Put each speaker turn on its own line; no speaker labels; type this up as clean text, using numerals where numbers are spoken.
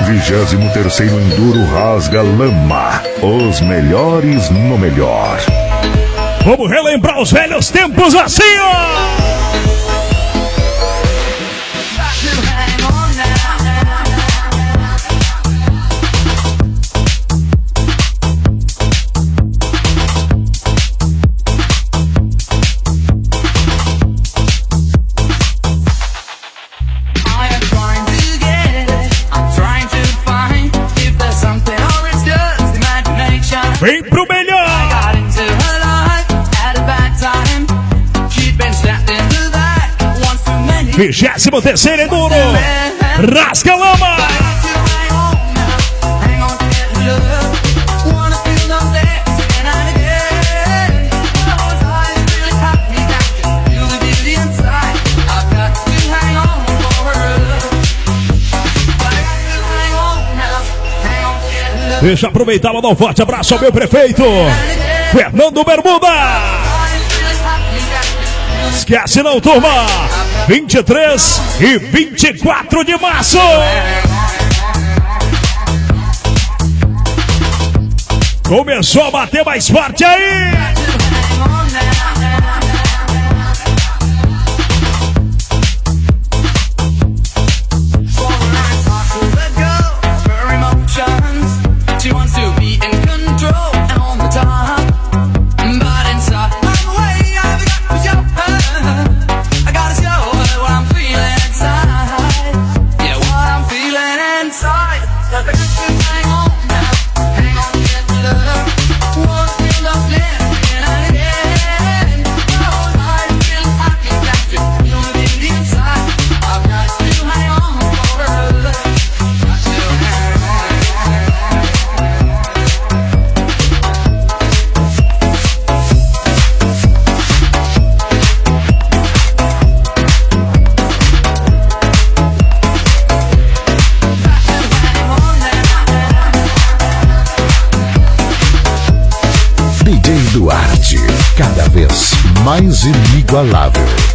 23º Enduro Rasga Lama. Os melhores no melhor.
Vamos relembrar os velhos tempos assim, ó! Vem pro melhor! 23º Enduro Rasga Lama. Deixa eu aproveitar e mandar um forte abraço ao meu prefeito Fernando Bermuda. Esquece não, turma. 23 e 24 de março. Começou a bater mais forte aí.
DJ Duarte, cada vez mais inigualável.